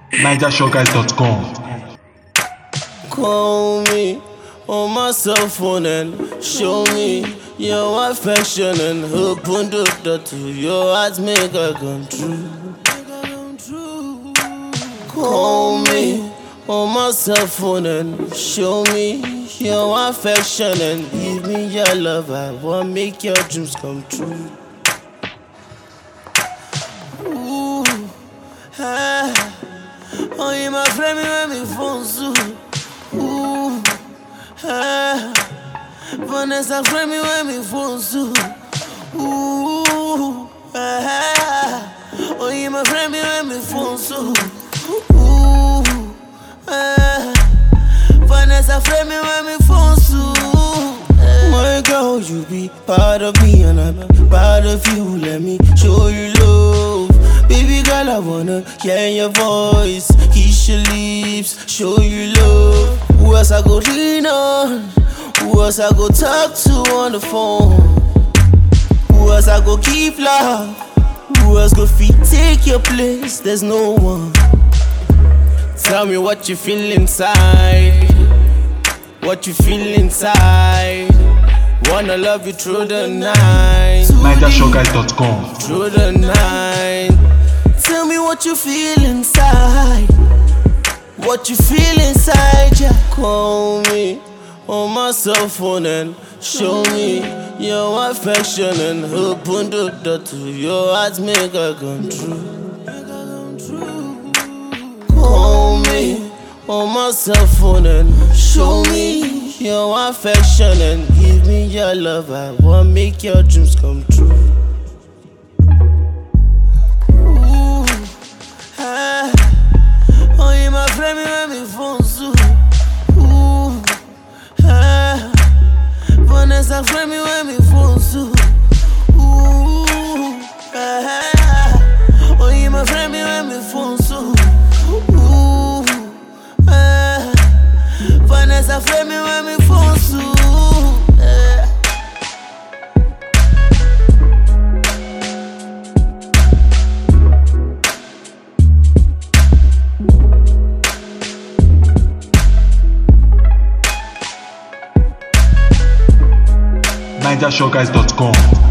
NigerShowGuys.com. Call me on my cell phone and show me your affection and open the door to your heart, make her come true. Call me on my cell phone and show me your affection and give me your love. I wanna make your dreams come true. Ooh, ah, oh, you my friend, me when me phone so. Ooh, ah, Vanessa friend me when me phone so. Ooh, ah, oh, you my friend me when me phone so. Ooh, ah, Vanessa friend me when me phone so. My girl, you be part of me and I'm part of you. Let me show you love. Baby girl, I wanna hear your voice, kiss your lips, show you love. Who else I go lean on? Who else I go talk to on the phone? Who else I go keep love? Who else go take your place? There's no one. Tell me what you feel inside. What you feel inside. Wanna love you through the night. NigerShowGuys.com. Through the night. Tell me what you feel inside. What you feel inside, yeah. Call me on my cell phone and show me your affection and open the door to your heart, make her come true. Call me on my cell phone and show me your affection and give me your love. I wanna make your dreams come true. Ooh, ah, oh, you my friend me when me phone so. Ooh, ah, Vanessa friend me when me phone so. Ooh, ah, oh, you my friend me when me phone so. Ooh, ah, Vanessa friend me when me phone so. NigerShowGuys.com.